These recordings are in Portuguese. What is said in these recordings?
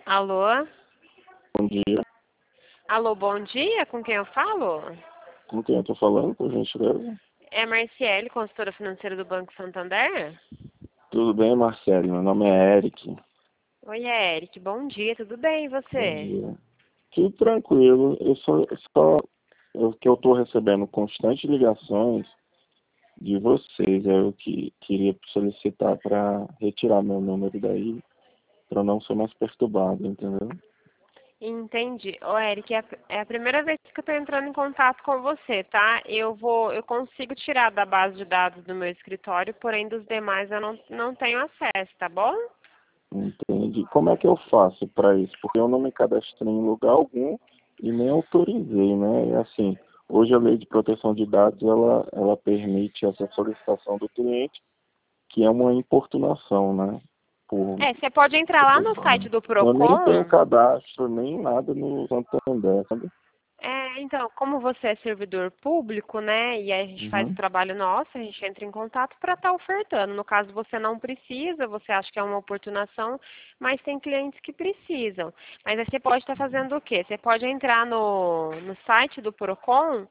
Alô? Bom dia. Alô, bom dia, com quem eu falo? Com quem eu tô falando, por gentileza? É Marciele, consultora financeira do Banco Santander? Tudo bem, Marcelo? Meu nome é Eric. Oi, Eric, bom dia, tudo bem e Bom você? dia. Tudo tranquilo. Eu tô recebendo constantes ligações de vocês. Eu que queria solicitar para retirar meu número daí, para não ser mais perturbado, entendeu? Entendi. Ô, Eric, é a primeira vez que eu estou entrando em contato com você, tá? Eu consigo tirar da base de dados do meu escritório, porém dos demais eu não tenho acesso, tá bom? Entendi. Como é que eu faço para isso? Porque eu não me cadastrei em lugar algum e nem autorizei, né? E assim, hoje a lei de proteção de dados, ela permite essa solicitação do cliente, que é uma importunação, né? Por, Você pode entrar lá no site do eu nem tenho Procon. cadastro, nem nada no Santander, sabe? Então, como você é servidor público, né, e a gente faz o Uhum. trabalho nosso, a gente entra em contato para estar ofertando. No caso, você não precisa, você acha que é uma oportunação, mas tem clientes que precisam. Mas aí você pode estar fazendo o quê? Você pode entrar no site do Procon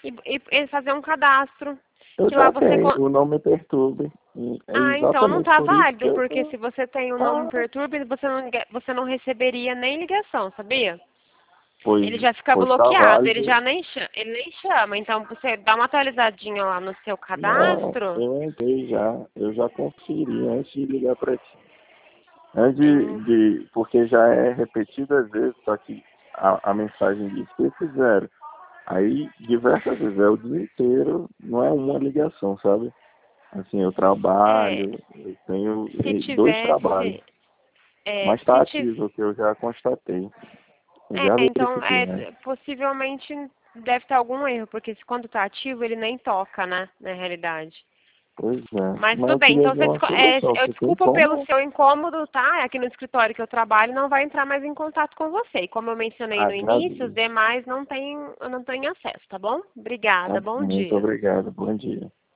e fazer um cadastro, Eu que lá já você... tenho, o não me perturbe. E é Então não exatamente está por isso que válido, eu porque tô... se você tem o nome Ah, perturbe, você não receberia nem ligação, sabia? Ele pois, já fica pois tá bloqueado, válido. ele nem chama. Então você dá uma atualizadinha lá no seu Não, cadastro. eu entrei já, eu já conferi antes de ligar para ti. Antes em- porque já é repetido às vezes, só que a mensagem diz que fizeram. Aí, diversas vezes, é o dia inteiro, não é uma ligação, sabe? Assim, eu é, trabalho, eu tenho se dois trabalhos, tivesse, mas está se tiv, ativo, que eu já constatei. Eu já então verifiquei, né? possivelmente deve ter algum erro, porque quando está ativo ele nem toca, né, na realidade. Pois é. Mas Mas tudo eu bem, queria então ver uma solução. eu Você tem desculpa pelo como? seu incômodo, tá? Aqui no escritório que eu trabalho não vai entrar mais em contato com você. E como eu mencionei no início, os Agradeço. demais não tem, eu não tenho acesso, tá bom? Tá Obrigada, bom, bom muito dia. obrigado. Bom dia.